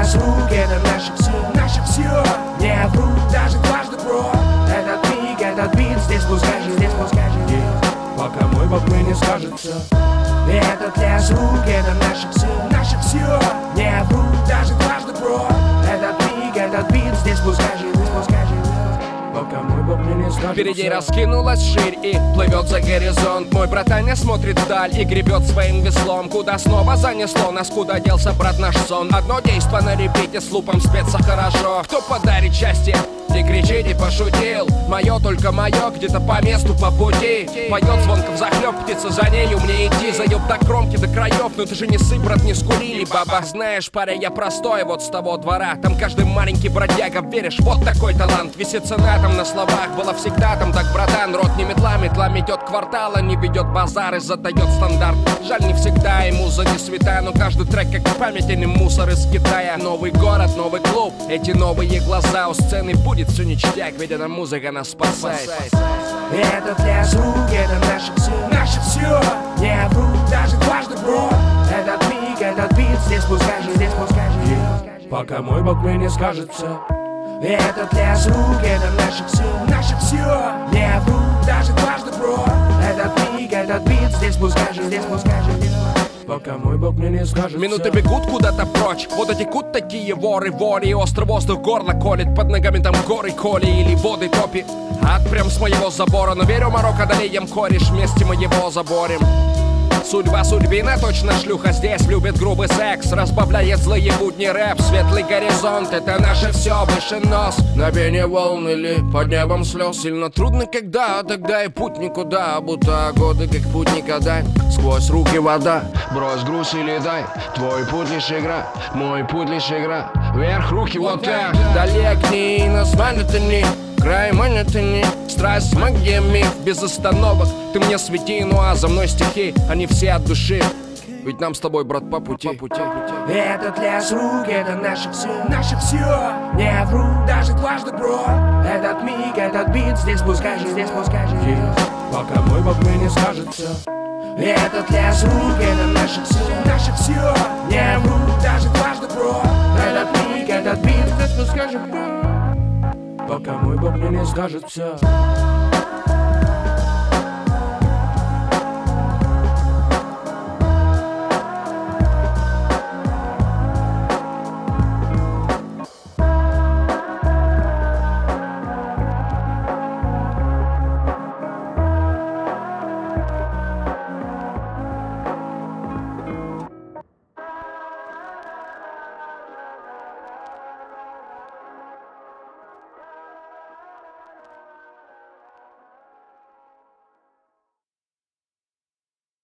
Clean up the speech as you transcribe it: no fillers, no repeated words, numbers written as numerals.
лес рук, это наше все. Не вру, даже дважды, бро. Этот миг, этот бит, здесь пускай же, пока мой бог мне не скажет все. Этот лес рук, это наше все. Не вру, даже дважды, бро. Этот миг, этот бит, здесь пускай же, пока мой бог мне не скажет. Впереди раскинулась ширь и плывет за горизонт. Мой братаня смотрит вдаль и гребет своим веслом. Куда снова занесло нас, куда делся, брат, наш сон? Одно действо на репите, с лупом спеться хорошо. Кто подарит счастье? Не кричите, пошутил. Мое, только мое, где-то по месту, по пути. Поет звонко взахлеб, птица, за нею мне идти. Заеб до кромки, до краев, но ты же не сыпь, брат, не скурили, баба. Знаешь, парень, я простой вот с того двора. Там каждый маленький бродяга, веришь, вот такой талант. Висит цена там на словах, была всегда там, так, братан. Рот не метла, метла метет квартала, не ведет базар и задает стандарт. Жаль, не всегда и муза не святая, но каждый трек как память, а не мусор из Китая. Новый город, новый клуб, эти новые глаза. У сцены будет все ништяк, ведь эта музыка нас спасает. Этот лес рук, это наше все. Не вру, даже дважды, бро. Этот миг, этот бит, здесь пускай же, пока мой бог мне не скажет все. Этот лес рук, это наше все. Не вру, даже дважды, бро. Этот миг, этот бит, здесь пускай же, пока мой бог мне не скажет. Минуты бегут куда-то прочь, вот текут такие воры, и острый воздух горло колет. Под ногами там горы коли или воды топи. Ад прям с моего забора, но верю, Марокко одолеем кореш, вместе мы его заборем. Судьба судьбина, точно шлюха здесь любит грубый секс. Разбавляет злые будни рэп, светлый горизонт, это наше все, выше нос. На пене волн или под небом слез. Сильно трудно когда, тогда и путь никуда. Будто годы как путь никогда. Сквозь руки вода, брось груз и летай. Твой путь лишь игра, мой путь лишь игра. Вверх руки вот так, далекни, нас монотони. Край монотони, страсть, магия, миф без остановок. Ты мне свети, ну а за мной стихи, они все от души. Ведь нам с тобой, брат, по пути. Этот лес рук, это наше все. Не вру, даже дважды, бро. Этот миг, этот бит, здесь пускай же, пока мой бог мне не скажет все. Этот лес рук, это наше все. Не вру, даже дважды, бро. Этот миг, этот бит, здесь пускай же, пока мой бог мне не скажет все.